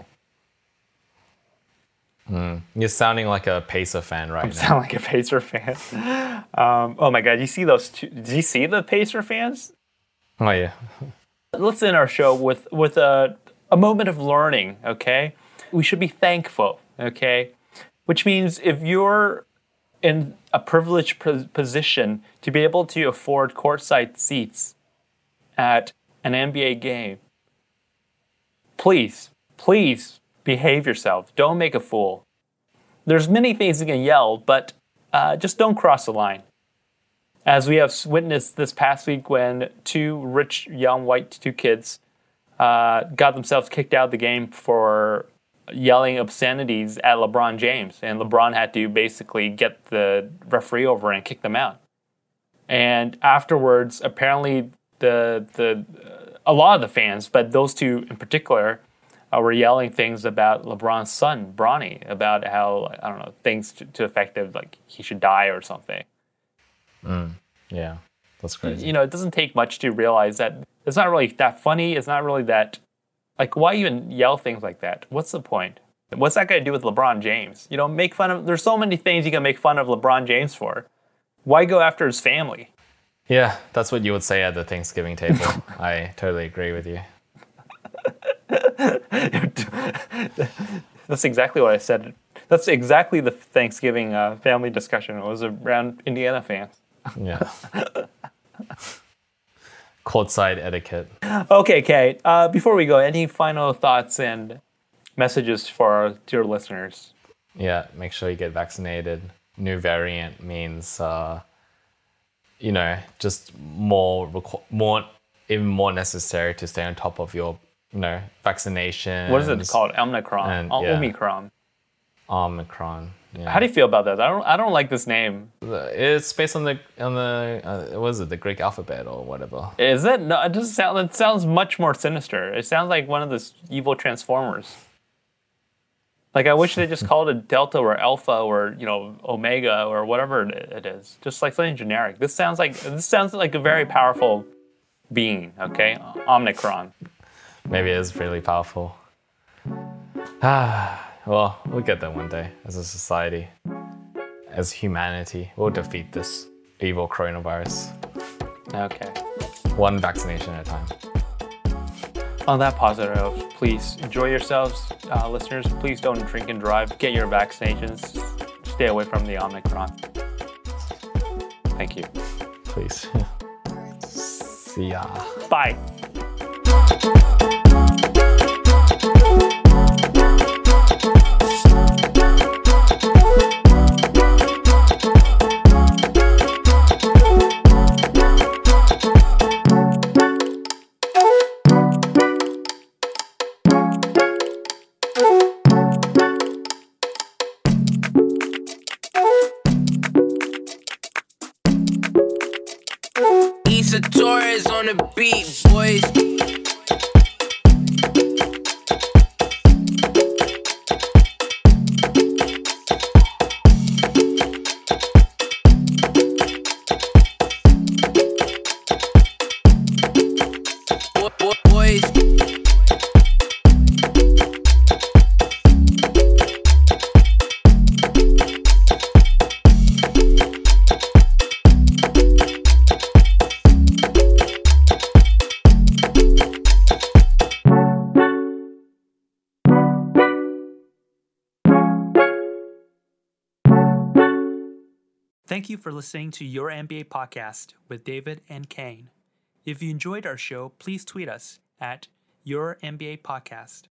You're sounding like a Pacer fan right I now. sound like a Pacer fan. Um, oh my God! You see those? Two, did you see the Pacer fans? Oh yeah. Let's end our show with with a a moment of learning. Okay, we should be thankful. Okay, which means if you're in a privileged pos- position to be able to afford courtside seats at an N B A game, please, please behave yourself. Don't make a fool. There's many things you can yell, but uh, just don't cross the line. As we have witnessed this past week when two rich, young, white two kids uh, got themselves kicked out of the game for yelling obscenities at LeBron James. And LeBron had to basically get the referee over and kick them out. And afterwards, apparently, the the uh, a lot of the fans, but those two in particular, uh, were yelling things about LeBron's son, Bronny, about how, I don't know, things to, to effective, like he should die or something. Mm, yeah, that's crazy. You know, it doesn't take much to realize that it's not really that funny. It's not really that, like, why even yell things like that? What's the point? What's that got to do with LeBron James? You know, make fun of, there's so many things you can make fun of LeBron James for. Why go after his family? Yeah, that's what you would say at the Thanksgiving table. I totally agree with you. That's exactly what I said. That's exactly the Thanksgiving uh, family discussion. It was around Indiana fans. Yeah. Courtside etiquette. Okay, Kate. Uh, before we go, any final thoughts and messages for our dear listeners? Yeah, make sure you get vaccinated. New variant means, uh, you know, just more, requ- more, even more necessary to stay on top of your, you know, vaccination. What is it called? Omicron. And, O- yeah. Omicron. Omicron. Yeah. How do you feel about that? I don't. I don't like this name. It's based on the on the uh, what is it, the Greek alphabet or whatever. Is it? No, it doesn't sound. It sounds much more sinister. It sounds like one of those evil Transformers. Like, I wish they just called it Delta or Alpha or, you know, Omega or whatever it is. Just like something generic. This sounds like this sounds like a very powerful being. Okay, Omicron. Maybe it is really powerful. Ah, well, we'll get there one day as a society, as humanity. We'll defeat this evil coronavirus. Okay. One vaccination at a time. On that positive note, please enjoy yourselves, uh, listeners. Please don't drink and drive. Get your vaccinations. Stay away from the Omicron. Thank you. Please. See ya. Bye. Issa Torres on the beat, boys. Boys. Thank you for listening to Your N B A Podcast with David and Kane. If you enjoyed our show, please tweet us at Your N B A Podcast.